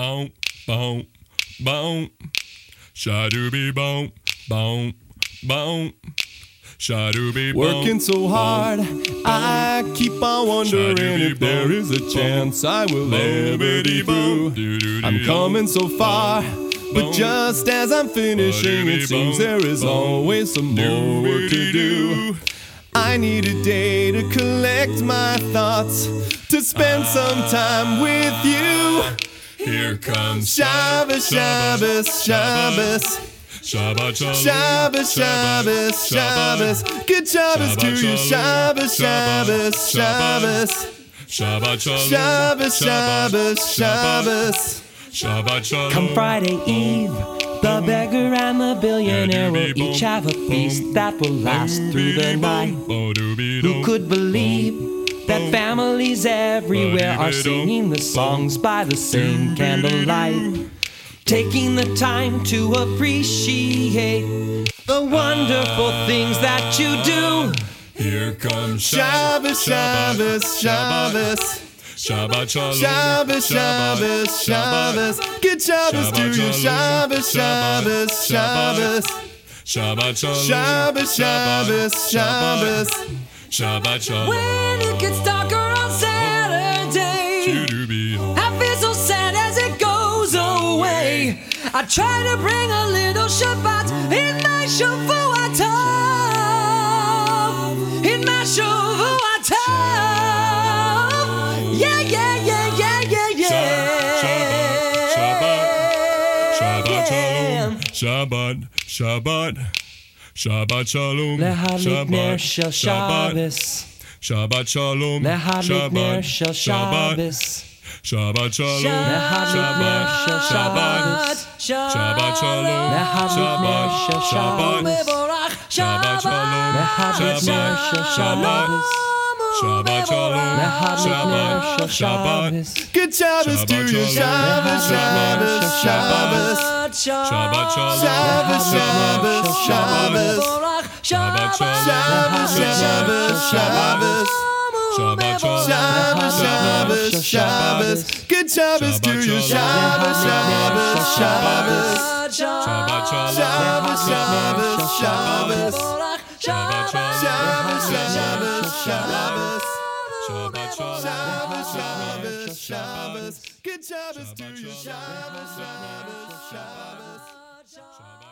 boom, boom, boom. Shadooby boom, boom, boom. Shadooby boom. Working so hard, I keep on wondering if there is a chance I will ever be through. I'm coming so far, but just as I'm finishing, it seems there is always some more work to do. I need a day to collect my thoughts, to spend some time with you. Here comes Shabbos, Shabbos, Shabbos. Shabbat shalom. Shabbos, Shabbos, Shabbos. Good Shabbos to you. Shabbos, Shabbos, Shabbos. Shabbat shalom. Shabbos, Shabbos, Shabbos. Shabbat shalom. Come Friday Eve, the beggar and the billionaire will each have a feast that will last through the night. Who could believe that families everywhere are singing the songs by the same candlelight? Taking the time to appreciate the wonderful things that you do. Here comes Shabbos, Shabbos, Shabbos. Shabbat shalom. Shabbos, Shabbos, Shabbos. Good Shabbos to you. Shabbos, Shabbos, Shabbos. Shabbat shalom. Shabbos, Shabbos, Shabbos. Shabbat shalom. When it gets darker on Saturday, I feel so sad as it goes away. I try to bring a little Shabbat in my Shavuot. In my Shavuot. Yeah, yeah, yeah, yeah, yeah, yeah. Shabbat shalom. Shabbat, Shabbat. Shabbat shalom. Lehavlik ner shel Shabbos. Shabbat shalom. Lehavlik ner shel Shabbos. Shabbat shalom. Lehavlik ner shel Shabbos. Shabbat shalom. Lehavlik ner shel Shabbos. Shabbat shalom. Lehavlik ner shel Shabbos. Shabbat shalom. Lehavlik ner shel Shabbos. Good Shabbos to you. Shabbos, Shabbos, Shabbos. Shabbat shalom. Shabbos, Shabbos, Shabbos. Shabbat shalom. Shabbos, Shabbos, Shabbos. Shabbat shalom. Shabbos, Shabbos, Shabbos. Good Shabbos to you. Shabbos, Shabbos, Shabbos. Shabbat shalom. Shabbos, Shabbos, Shabbos. Shabbat shalom. Shabbos, Shabbos, Shabbos. Shabbat shalom. Shabbos, Shabbos, Shabbos. Good Shabbos to you. Shabbos, Shabbos, Shabbos.